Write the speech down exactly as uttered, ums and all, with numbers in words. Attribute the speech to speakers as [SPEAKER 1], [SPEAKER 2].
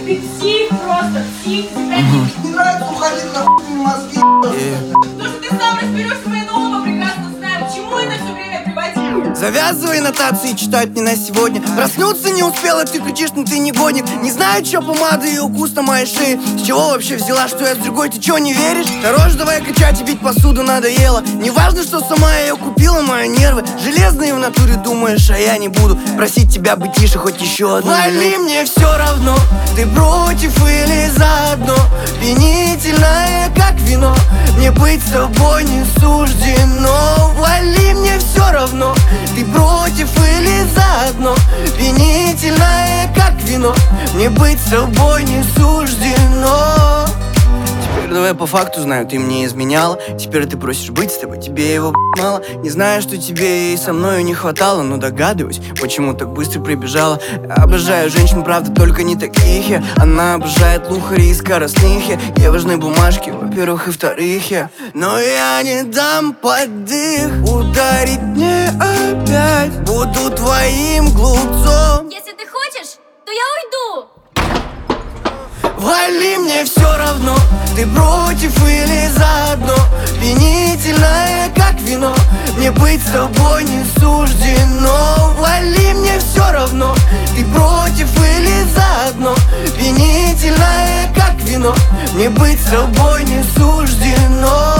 [SPEAKER 1] ты псих просто, псих.
[SPEAKER 2] Не нравится, уходи нахуй, мозги.
[SPEAKER 1] То, что ты сам разберешься, мы нового прекрасно знаем. К чему это все время приводить?
[SPEAKER 3] Завязывай нотации, читать не на сегодня. Проснуться не успела, ты кричишь, но ты негодник. Не знаю, чё помада и укус на моей шее. С чего вообще взяла, что я с другой, ты чё не веришь? Хорош, давай качать и бить посуду надоело. Не важно, что сама я ее купила, мои нервы железные в натуре, думаешь, а я не буду просить тебя быть тише хоть еще одну. Вали, мне все равно, ты против или заодно. Пьянительное, как вино, мне быть с тобой не суждено. Вали, мне все равно, ты против или заодно. Пьянительное, как вино, мне быть с тобой не суждено. Теперь давай по факту знаю, ты мне изменяла. Теперь ты просишь быть с тобой, тебе его мало. Не знаю, что тебе и со мною не хватало, но догадываюсь, почему так быстро прибежала. Обожаю женщин, правда, только не таких я. Она обожает лухари и скоростных я. Ей важны бумажки, во-первых, и во-вторых я. Но я не дам подых ударить мне опять. Буду твоим глупцом.
[SPEAKER 4] Если ты хочешь, то я уйду.
[SPEAKER 3] Вали, мне все равно, ты против или заодно. Пьянительное, как вино, мне быть с тобой не суждено. Вали, мне все равно, ты против или заодно. Пьянительное, как вино, мне быть с тобой не суждено.